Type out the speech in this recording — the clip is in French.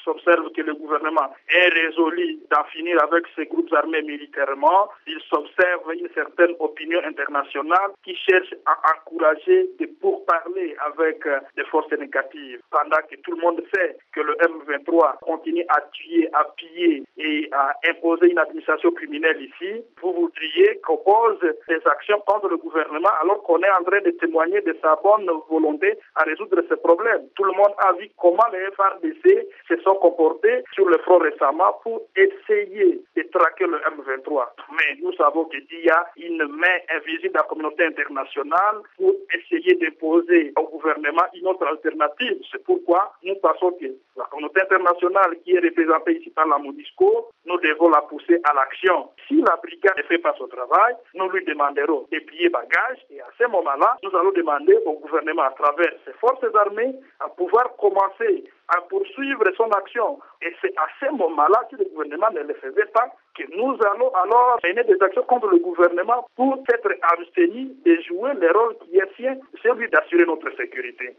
s'observe que le gouvernement est résolu d'en finir avec ces groupes armés militairement. Il s'observe une certaine opinion internationale qui cherche à encourager des pourparlers avec des forces négatives. Pendant que tout le monde sait que le M23 continue à tuer, à piller et à imposer une administration criminelle ici, vous voudriez qu'on pose des actions contre le gouvernement alors qu'on est en train de témoigner de sa bonne volonté à résoudre ces problèmes. Tout le monde a vu comment les FARDC se sont comportés sur le front récemment pour essayer de traquer le M23. Mais nous savons qu'il y a une main invisible de la communauté internationale pour essayer d'imposer au gouvernement une autre alternative. C'est pourquoi nous pensons que la communauté internationale qui est représentée ici par la MONUSCO, nous devons la pousser à l'action. Si la brigade ne fait pas son travail, nous lui demanderons de plier bagages et à ce moment-là, nous allons demander au gouvernement à travers ses forces armées à pouvoir commencer à poursuivre son action. Et c'est à ce moment-là, si le gouvernement ne le faisait pas, que nous allons alors mener des actions contre le gouvernement pour s'être abstenus de jouer le rôle qui est sien, celui d'assurer notre sécurité.